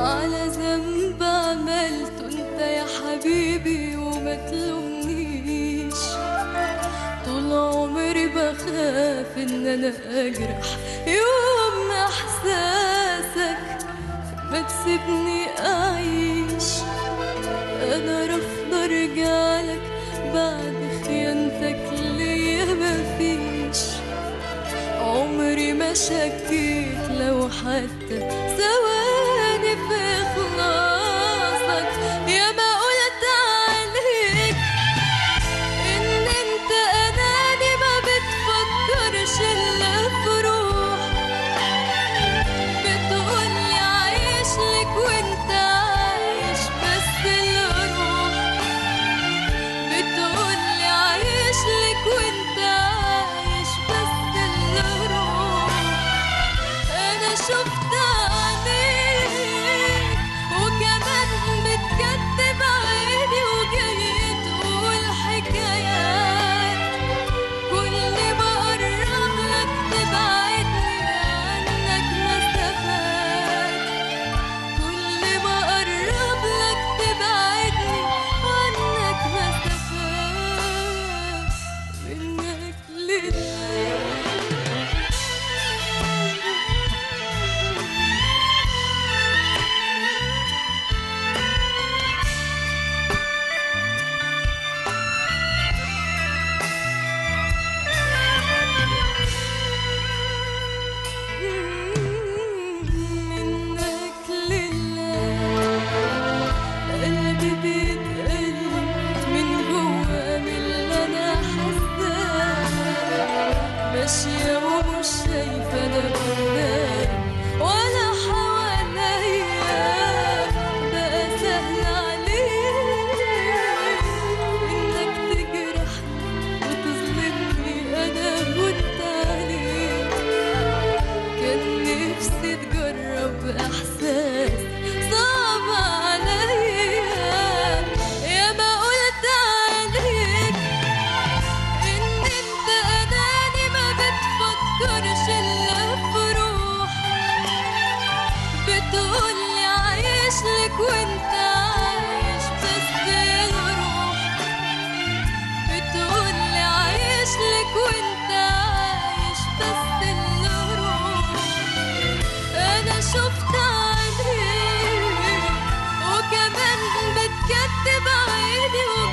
على ذنب عملته انت يا حبيبي وما تلومنيش. طول عمري بخاف ان انا اجرح يوم احساسك، ما تسيبني اعيش. انا رافضه ارجعلك بعد خيانتك ليا، مفيش عمري ما شكيت لو حتى ثواني في إخلاصك. يا ما قلت عليك إن أنت أناني، ما بتفكرش إلا في روح. بتقولي عايش لك وأنت عايش بس الروح. بتقولي عايش لك وأنت عايش بس الروح. أنا شفت عليك وكمان بتكتب عيني، وجاي تقول حكايات. كل ما أقرب لك تبعدني عنك مسافات. كل ما أقرب لك تبعدني عنك مسافات. منك لله منك لله. قلبي بيتألم من جوا من اللي أنا حاساه. ماشية ومش شايفة أنا قدام ولا حواليا. بقى سهل عليك إنك تجرحني وتظلمني أنا وأنت عليك. كان نفسي تجرب إحساس صعب عليا. يا ما قلت عليك إن أنت أناني، ما بتفكرش إلا في روح. بتقولي عايش لك وأنت عايش بس الروح. بتقولي عايش لك وأنت عايش بس الروح. أنا شفت عليك وكمان بتكتب عيني،